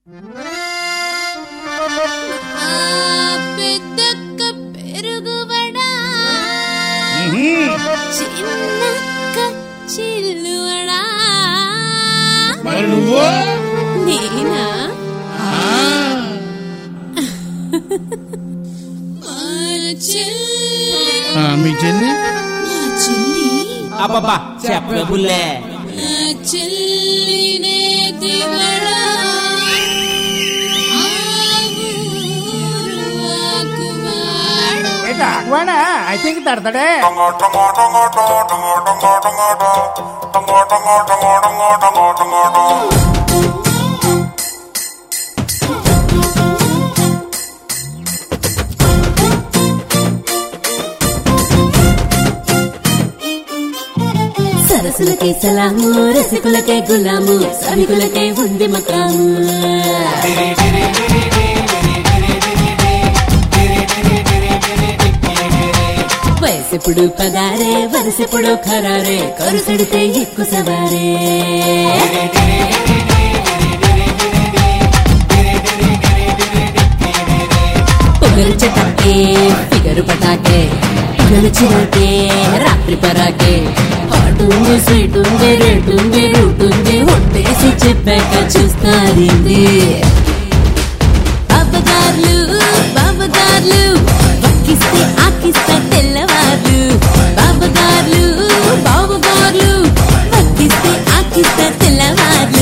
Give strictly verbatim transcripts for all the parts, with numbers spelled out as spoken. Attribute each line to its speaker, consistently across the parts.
Speaker 1: పెద్దక్క పెరుగువడా చిన్నక్క చిల్లువడా నేనా
Speaker 2: మీ చెల్లి
Speaker 1: చెల్లి
Speaker 3: అబ్బబ్బా చెప్పే బుల్లే
Speaker 1: చెల్లినే దివడా
Speaker 2: ఐ థింక్ తడతాడే
Speaker 4: సరసులకే సలాము రసికులకే గులాము సభికులకే ఉంది మకాము వయసెప్పుడు పదారే వరసెప్పుడు ఖరారే కరుసడితే ఎక్కువ సవారే పొగరు చటాకే ఫిగరు పటాకే పొగరు చిరాకే రాత్రి పరాకే హాట్ ఉంది స్వీట్ ఉంది రేట్ ఉంది రూట్ ఉంది ఒట్టేసి చెప్పాక చూస్తారింది బాబగార్లు బాబగార్లు వక్కిస్తే ఆకిస్తా తెల్లవార్లు బాబగార్లు బాబగార్లు వక్కిస్తే ఆకిస్తా తెల్లవార్లు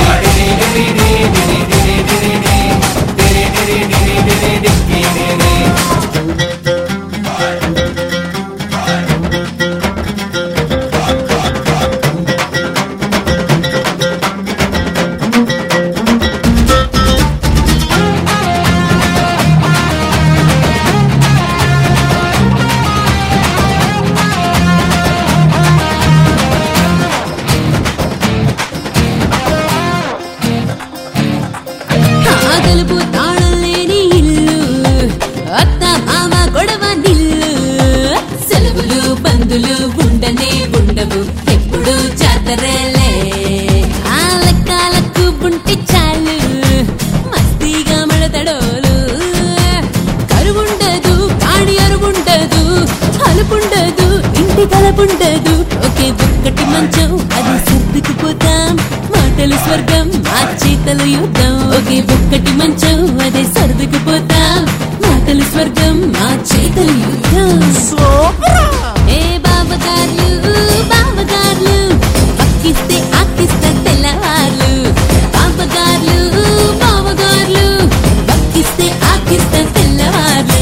Speaker 4: గలుపు తాళం లేని ఇల్లు అత్త మామ గొడవ నిల్లు సెలవులు బంధులు ఉండనే ఉండవు ఎప్పుడు జాతరలే ఆ లెక్కలకు బుంటి చాలు మస్తీగా మడతడోలు కరువుండదు కాడి అరువుండదు అలుపుండదు ఇంటి కలపుండదు ఒకే ఒక్కటి మంచం అది సర్దుకుపోతాం మాటలు స్వర్గం మా చేతలు యుద్ధం ఒకే ఒక్కటి మంచం అదే సర్దుకుపోతాం మాటలు స్వర్గం మా చేతలు యుద్ధం ఏ బాబగార్లు బాబగార్లు పక్కిస్తే ఆకిస్తా తెల్లవార్లు బాబగార్లు బాబగార్లు పక్కిస్తే ఆకిస్తా తెల్లవార్లు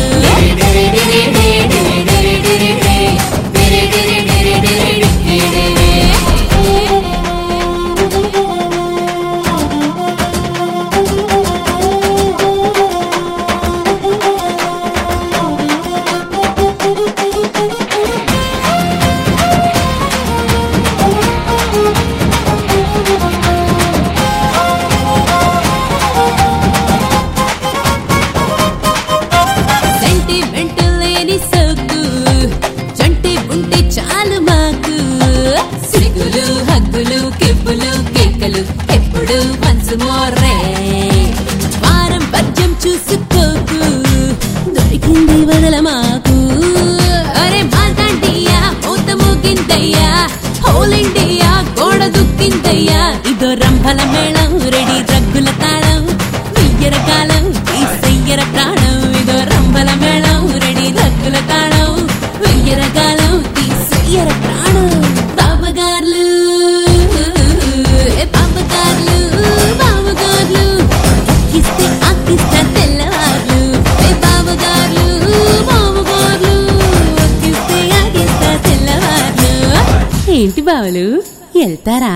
Speaker 4: ఎప్పుడు మనసు మోర్రే వారం పద్యం చూసుకోకు దొరికింది వదల మాకు అరే మాతాంటియా మూత మోగిందయ్యా హోల్ ఇండియా గోడ దుక్కిందయ్యా ఇదో రంభల మేళం రెడీ రగ్గుల తాళం వెయ్యర కాలం ఈ సయ్యర ప్రాణం ఇదో రంభల మేళం రెడీ రగ్గుల తాళం వెయ్యర కాలం ఈ సయ్యర ప్రాణం బాబగార్లు బాబగార్లు బాబగార్లు పక్కిస్తే ఆకిస్తా తెల్లవార్లు బాబగార్లు బాబగార్లు పక్కిస్తే ఆకిస్తా తెల్లవార్లు ఏంటి బావలు వెళ్తారా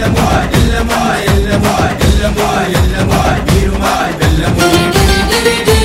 Speaker 1: ఎల్లమ్మ